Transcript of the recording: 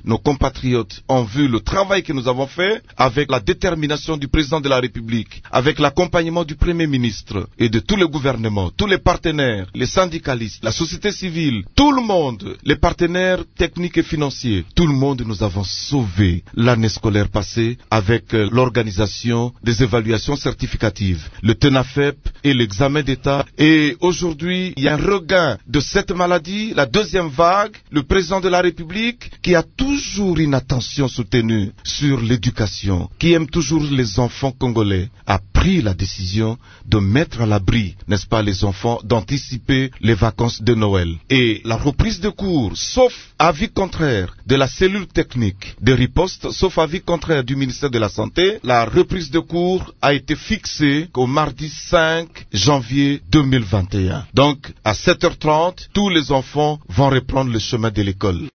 nos compatriotes ont vu le travail que nous avons fait avec la détermination du président de la République, avec l'accompagnement du Premier ministre et de tout le gouvernement, tous les partenaires, les syndicalistes, la société civile, tout le monde, les partenaires techniques et financiers, tout le monde, nous avons sauvé l'année scolaire passée avec l'organisation des évaluations certificatives, le TENAFEP et l'examen d'État. Et aujourd'hui, il y a un regain de cette maladie, la deuxième vague. Le président de la République, qui a toujours une attention soutenue sur l'éducation, qui aime toujours les enfants congolais, a pris la décision de mettre à l'abri, n'est-ce pas, les enfants, d'anticiper les vacances de Noël. Et la reprise de cours, sauf avis contraire de la cellule technique de riposte, sauf avis contraire du ministère de la Santé, la reprise de cours a été fixée au mardi 5 janvier 2021. Donc, à 7h30, tous les enfants vont reprendre le chemin de l'école.